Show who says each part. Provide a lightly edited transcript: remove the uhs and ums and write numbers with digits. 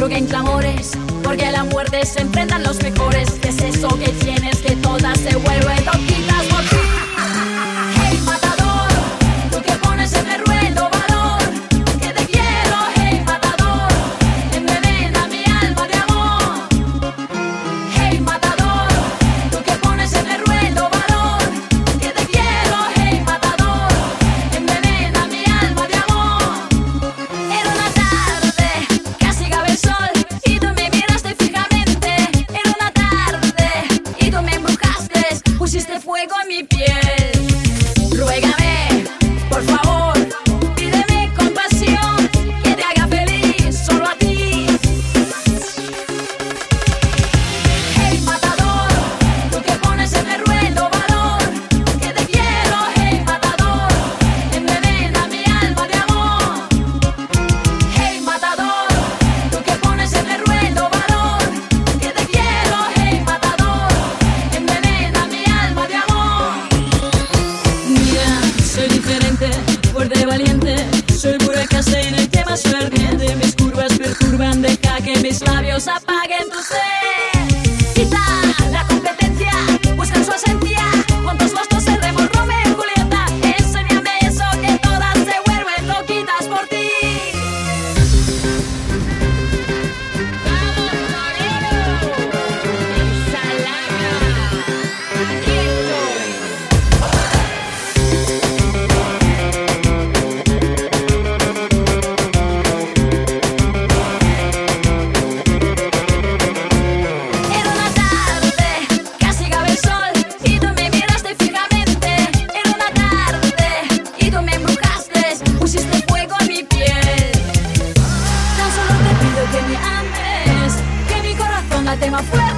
Speaker 1: en clamores, porque la muerte se enfrentan los mejores. ¿Qué es eso que tienes que todas se vuelven loquitas por ti? Hey matador, tú que pones en el ruedo valor, que te quiero, hey matador, envenena mi alma de amor. Hey matador, tú que pones en el ruedo valor, que te quiero, hey matador, envenena mi alma de amor. Era una tarde, casi cabe el sol, y tú me miraste fijamente. Era una tarde, y tú me embrujaste, pusiste fuego en mi piel. Ruégame, por favor, pídeme compasión, que te haga feliz solo a ti. Hey matador, tú que pones en el ruedo valor, que te quiero, hey matador, envenena mi alma de amor. Hey matador, tú que pones en el ruedo valor, que te quiero, hey matador, envenena mi alma de amor. Mira, soy diferente, fuerte, valiente, soy pura caseína, el tema soy ardiente. Mis curvas perturban, deja que mis labios apaguen tu sed. Quita la competencia, buscan su esencia, juntos los dos seremos Romeo y Julieta. Enséñame eso que todas se vuelven loquitas por ti. ¡Vamos, Torero! ¡Ensalaga! ¡Aquí estoy! Era una tarde, casi cabe el sol, y tú me miraste fijamente. Era una tarde, y tú me embrujaste, pusiste fuego en mi piel. Tan solo te pido que me ames, que mi corazón late más fuerte.